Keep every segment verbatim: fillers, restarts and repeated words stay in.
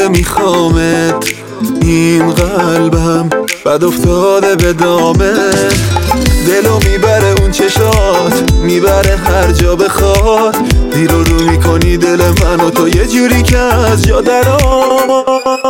میخوامت، این قلبم بد افتاده به دامت. دلو میبره اون چشات، میبره هر جا بخواد. دیر رو رو میکنی دل من و تو یه جوری که از جا درآ.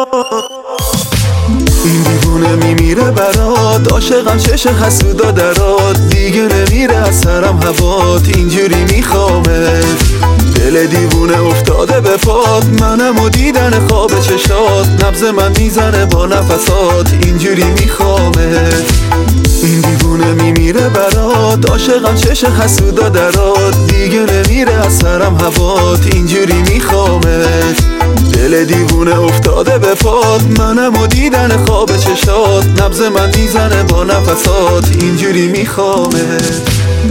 این دیوونه میمیره برات، عاشقم چش حسودا درات. دیگه نمیره از سرم هوات، اینجوری میخوامت. دل دیوونه افتاده به پات، منم و دیدن خواب چشات. نبض من میزنه با نفسات، اینجوری میخوامت. این دیوونه میمیره برات، عاشقم چش حسودا درات. دیگه نمیره از سرم هوات، اینجوری میخوامت. دل دیوونه افتاده به پات، منم و دیدن خواب چشات. نبض من میزنه با نفسات، اینجوری میخوامت.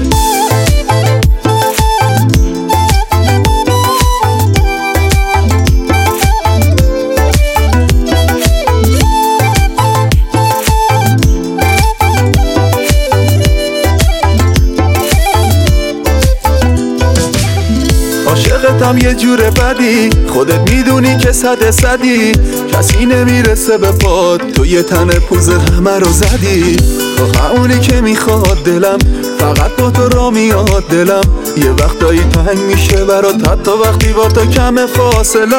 عاشقتم یه جور بدی، خودت میدونی که صد صدی. کسی نمیرسه به پات، تو یه تن پوز همه رو زدی. آخه اونی که میخواد دلم، فقط با تو را میاد دلم. یه وقتایی تنگ میشه برات، حتی وقتی با تو کم فاصله.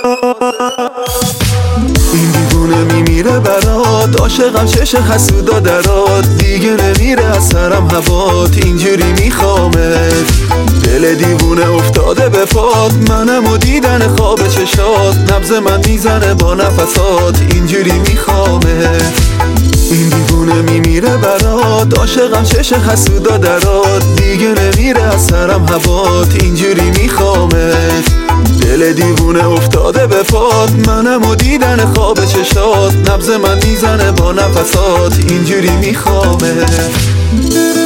این دیوونه میمیره برات، عاشقم چش حسودا درات. دیگه نمیره از سرم هوات، اینجوری میخوامت. دل دیوونه افتاده به پات، منم و دیدن خواب چشات. نبض من میزنه با نفسات، اینجوری میخوامت. این دیوونه میمیره برات، عاشقم چش حسودا درات. دیگه نمیره از سرم هوات، اینجوری میخوامت. دل دیوونه افتاده به پات، منم و دیدن خواب چشات. نبض من میزنه با نفسات، اینجوری میخوامت.